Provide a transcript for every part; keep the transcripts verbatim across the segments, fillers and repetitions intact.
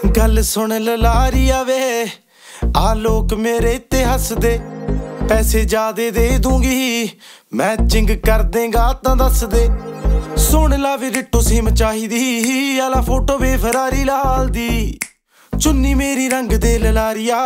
गल सुन ललारिया वे आ लोग मेरे ते हसदे, पैसे ज्यादा दे दूंगी मैचिंग कर देगा तां दस दे। सुन ला वे रिट्टो सिम चाहिदी आला फोटो वे फरारी लाल दी, चुन्नी मेरी रंग दे ललारिया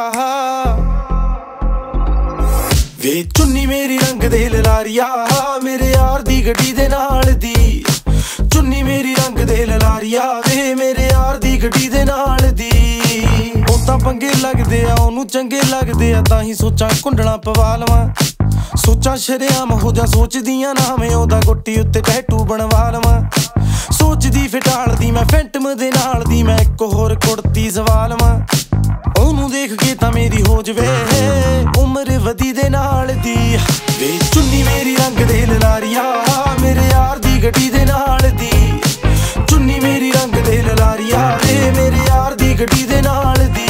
वे चुन्नी मेरी रंग दे ललारिया मेरे यार दी गड्डी दे नाल दी, चुन्नी मेरी रंग दे ललारिया वे मेरे यार दी गड्डी दे नाल दी। ओ तां पंगे लगदे आ ओनू चंगे लगदे आ तां ही सोचां कुंडला पवा लवां, सोचां शरेआम हो जा सोचदियां ना मैं ओदा गोटी उत्ते टैटू बनवा लवां। सोचदी फिटालदी मैं फैंटम दे नाल दी मैं इक होर कुड़ती सवा लवां, ओनू देख के तां मेरी हो जवे उम्र वधी दे नाल दी। वे चुन्नी मेरी रंग दे ललारिया मेरे यार दी गड्डी दे नाल दी, चुन्नी मेरी रंग दे ललारिया वे मेरे यार दी गड्डी दे नाल दी।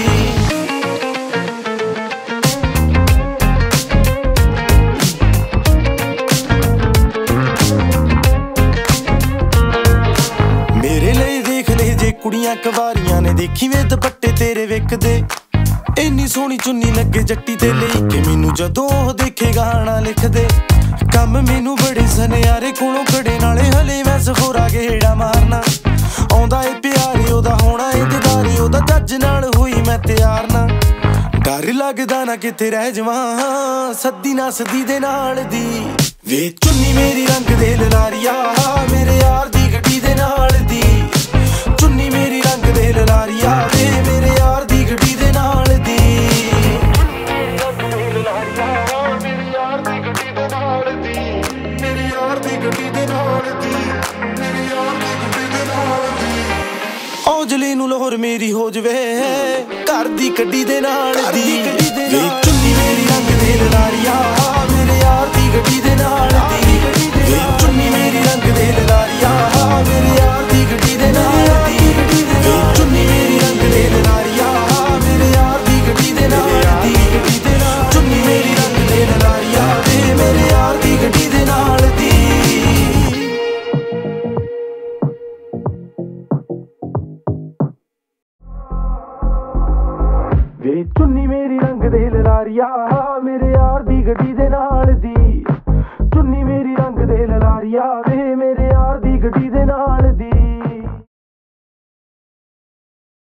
मेरे लिए देख ले जे कुड़ियां कवारियां ने देखी वे दुपट्टे तेरे विकदे, इन्नी सोहनी चुन्नी लगे जट्टी ते लेके मैनू जदों ओह देखे गाना लिख दे। कम मैनू बड़े सनियारे कोलों खड़े नाले हले मैं सखोरा गेड़ा मारना, आउंदा ए प्यारे ओदा होना ए दीदारे ओदा जज नाल होई मैं तैयार ना। डर लगदा ना किते रह जावां सद्दी ना सदी दे नाल दी। वे चुन्नी मेरी रंग दे ललारिया मेरे यार दी गड्डी दे नाल दी, चुन्नी मेरी रंग दे ललारिया वे मेरे यार दी गड्डी दे नाल दी। औजले नू लाहौर मेरी हो जवे घर दी गड्डी दे नाल दी। वे चुन्नी मेरी रंग दे ललारिया मेरे यार दी गड्डी दे नाल दी, वे चुन्नी मेरी रंग दे ललारिया मेरे यार दी गड्डी दे नाल दी, वे चुन्नी मेरी रंग दे ललारिया मेरे यार दी गड्डी दे नाल दी, चुन्नी मेरी रंग दे ललारिया वे मेरे यार दी गड्डी दे नाल दी। वे चुन्नी मेरी रंग दे ललारिया मेरे यार दी गड्डी दे नाल दी, चुन्नी मेरी रंग दे ललारिया वे मेरे यार दी गड्डी दे नाल